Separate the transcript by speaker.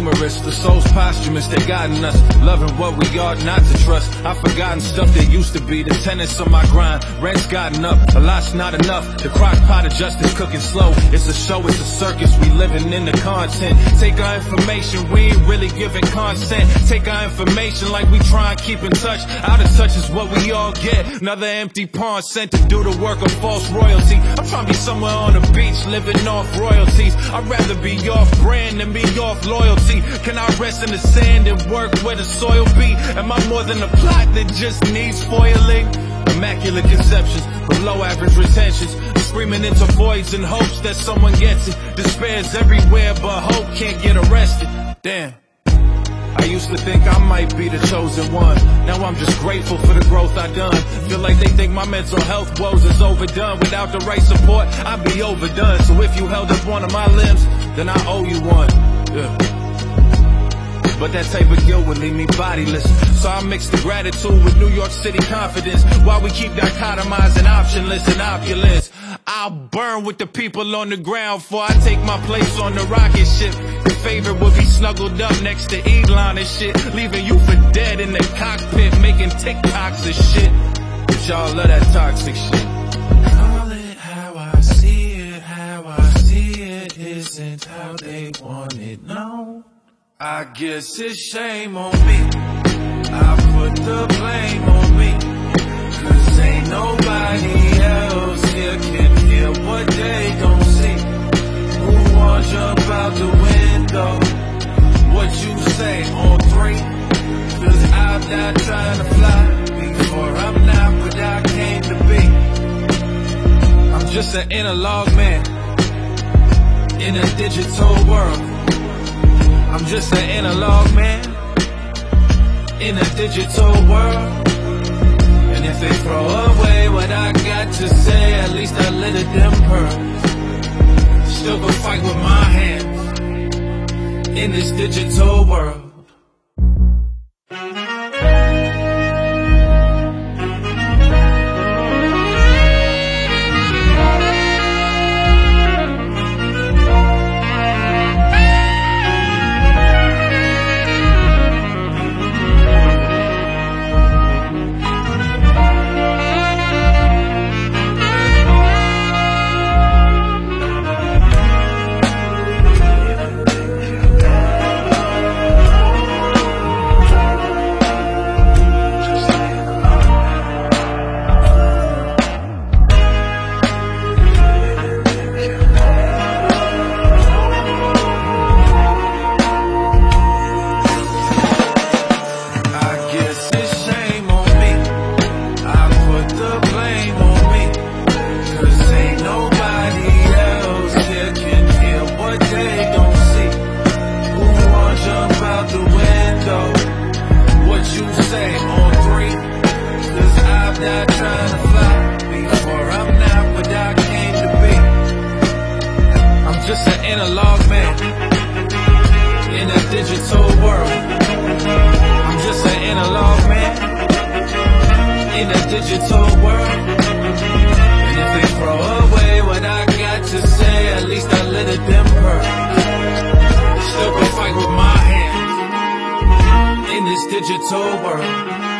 Speaker 1: numerous, the soul's posthumous, they guiding us, loving what we ought not to trust. I've forgotten stuff that used to be, the tenets of my grind. Rent's gotten up, a lot's not enough. The crock pot of justice cooking slow. It's a show, it's a circus, we living in the content. Take our information, we ain't really giving consent. Take our information like we try and keep in touch. Out of touch is what we all get. Another empty pawn sent to do the work of false royalty. I'm trying to be somewhere on the beach, living off royalties. I'd rather be off brand than be off loyalty. Can I rest in the sand and work where the soil be? Am I more than a plot that just needs foiling? Immaculate conceptions, below average retentions. Screaming into voids in hopes that someone gets it. Despair's everywhere but hope can't get arrested. Damn. I used to think I might be the chosen one. Now I'm just grateful for the growth I done. Feel like they think my mental health woes is overdone. Without the right support, I'd be overdone. So if you held up one of my limbs, then I owe you one. Yeah. But that type of guilt would leave me bodiless. So I mix the gratitude with New York City confidence. While we keep dichotomizing optionless and opulence, I'll burn with the people on the ground before I take my place on the rocket ship. Your favorite would be snuggled up next to Elon and shit, leaving you for dead in the cockpit, making TikToks and shit. But y'all love that toxic shit.
Speaker 2: Call it how I see it, how I see it isn't how they want it, no. I guess it's shame on me, I put the blame on me, 'cause ain't nobody else here can hear what they gon' see. Who won't jump out the window? What you say on 3? 'Cause I'm not trying to fly before I'm not what I came to be.
Speaker 1: I'm just an analog man in a digital world. I'm just an analog man in a digital world. And if they throw away what I got to say, at least I let it them pearls. Still go fight with my hands in this digital world. Just an analog man in a digital world. I'm just an analog man in a digital world. And if they throw away what I got to say, at least I let it them hurt. Still go fight with my hands in this digital world.